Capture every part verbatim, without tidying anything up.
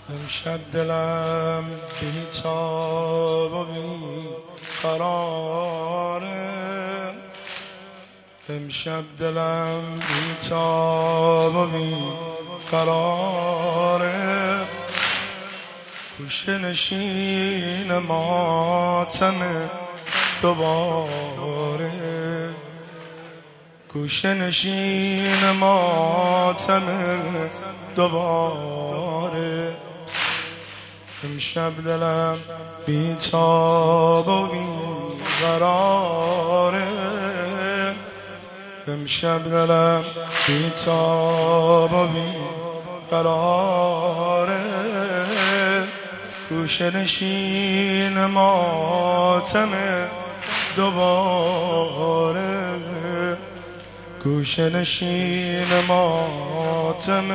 امشب دلم بی‌تاب و بی قراره، امشب دلم بی‌تاب و بی قراره، گوشه نشین ماتم دوباره، گوشه نشین ماتم دوباره. امشب دلم بی‌تاب و بی قراره، امشب دلم بی‌تاب و بی قراره، گوشه نشین ماتم دوباره، گوشه نشین ماتم.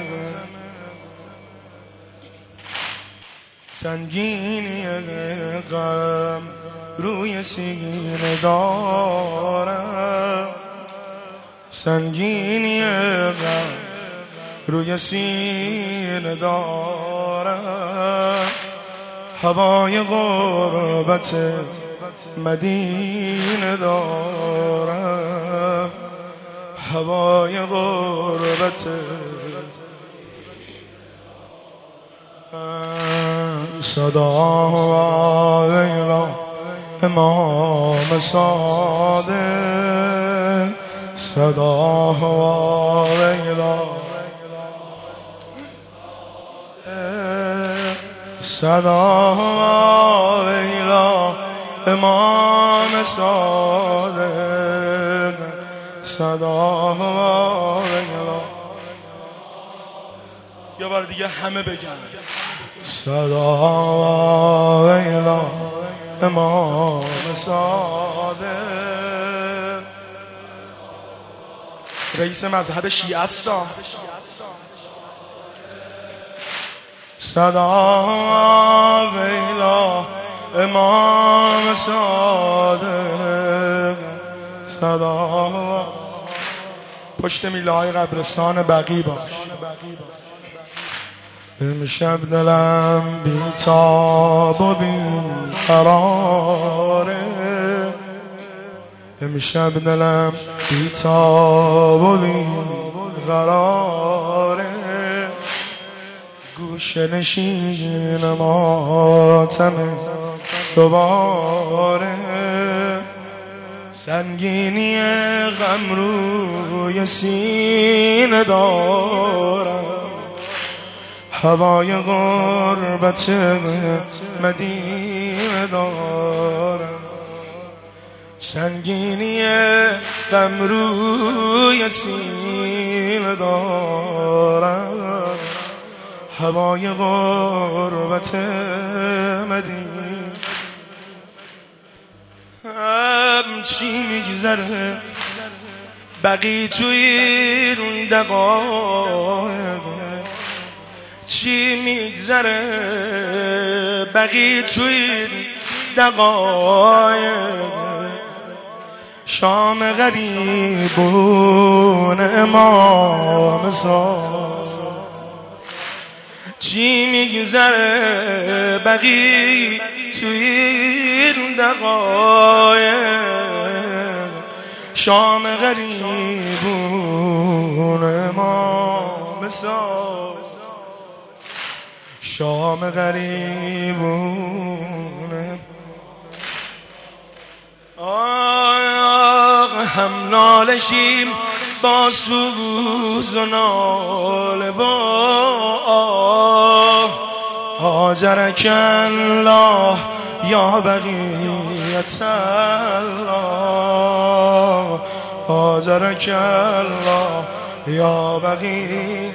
سنگینی غم روی سینه دارم، سنگینی غم روی سینه دارم، هوای غربت مدینه دارم، هوای غربت صدا ویلا امام صادق، صدا ویلا صدا ویلا امام صادق، صدا ویلا. یه بار دیگه همه بگن صدا ویلا امام صادق. رئیس مذهب شیعه است. صدا ویلا امام صادق، صدا. پشت میله های قبرستان بقیع باش. امشب دلم بی‌تاب و بی قراره، امشب دلم بی‌تاب و بی قراره، گوشه نشین ماتم دوباره، سنگینی غم روی سینه دارم، هوای غربت مدینه دارم، سنگینی غم روی سینه دارم، هوای غربت مدینه. هم چی میگذره بقی توی این دقایق، چی میگذره بقی توی دقایق، شام غریبون امام صادق، چی میگذره بقی توی این دقایق، شام غریبون امام صادق، شام غریبون. آه هم نالشیم با سوز و ناله با آه، هاجرک الله یا بقیت الله، هاجرک الله یا بقیت.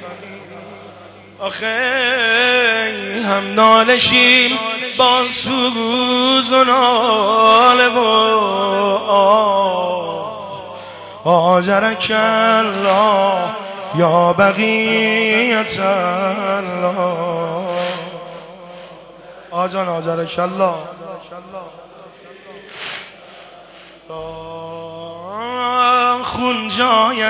آخه هم نالشیم با سوز و ناله و آه، هاجرک الله یا بقیت الله. آجان هاجرک الله. خون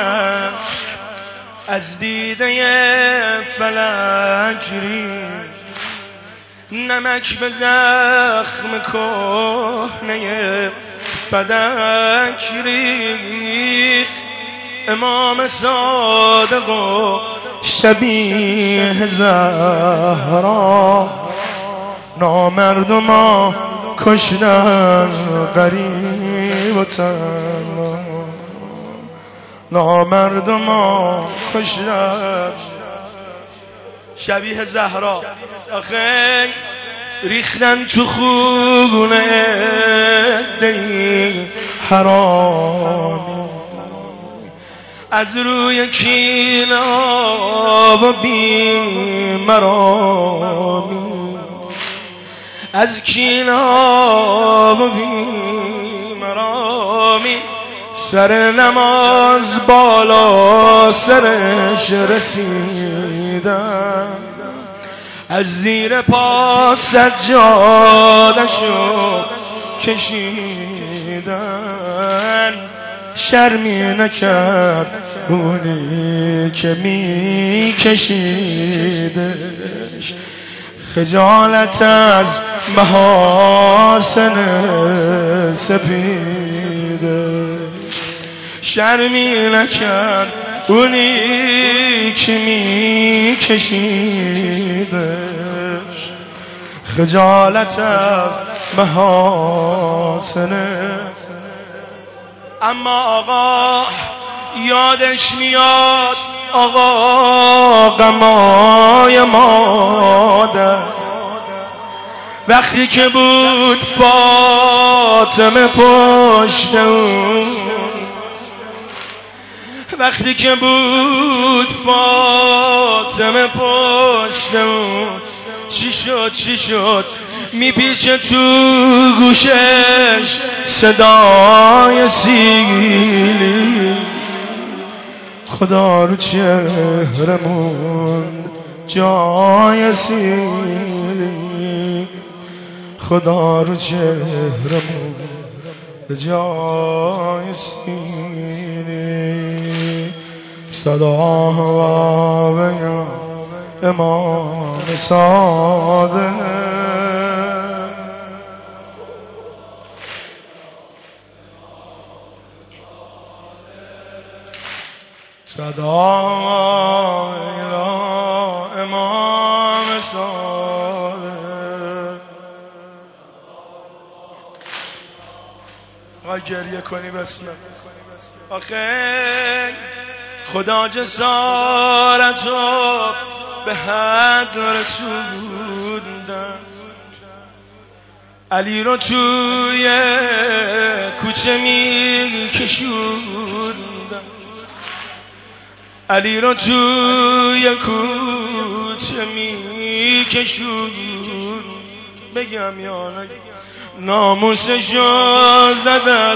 جایش از دیده فلک ریخت، نمک به زخم کهنه فدک ریخت امام صادق و شبیه زهرا نامردما کشتن غریب و تنها نامردما کشتن شبیه زهرا آخه ریختن تو خونه دی حرامی از روی کینا و بیمرامی از کینا و بیمرامی سر نماز بالا سرش رسیدن از زیر پا سجادشو کشیدن شرمی نکرد اونی که می کشیدش خجالت از محاسن سپیدش شرمی نکرد اونی که می کشیدش خجالت از محاسن. اما آقا یادش میاد آقا غمای مادر وقتی که بود فاطمه پشت اون وقتی که بود فاطمه پشت اون چی شد چی شد میپیچه تو گوشش صدای سیلی خدا رو چهرمون جای سیلی خدا رو چهرمون جای سیلی صدا و امام صادق صدا امام صادق. آقای گریه کنی بسمه آخه خدا جسارتو به حد رسوندن علی رو توی کوچه می کشوندن علی رو توی کوچه می کشوندن بگم یا نگم ناموسشو زدن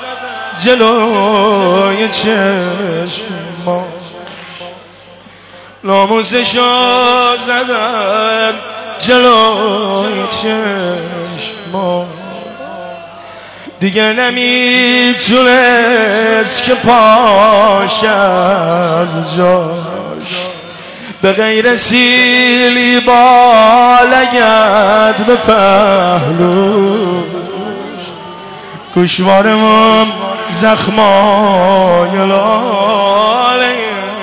جلوی چشما ناموسشو زدن جلوی چشما دیگه نمیتونست که پاش از جاش به غیر سیلی بالگرد به پهلوش گوشوارمون زخمای لاله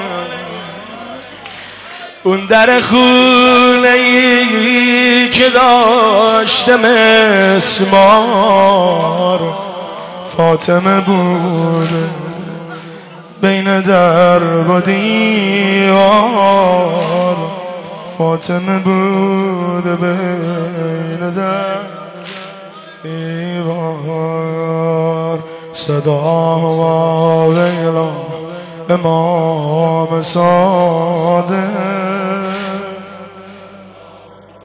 اون در خونه ای که داشته مسمار فاطمه بود بین در و دیوار فاطمه بود بین در دیوار صدا و ویلا امام صادق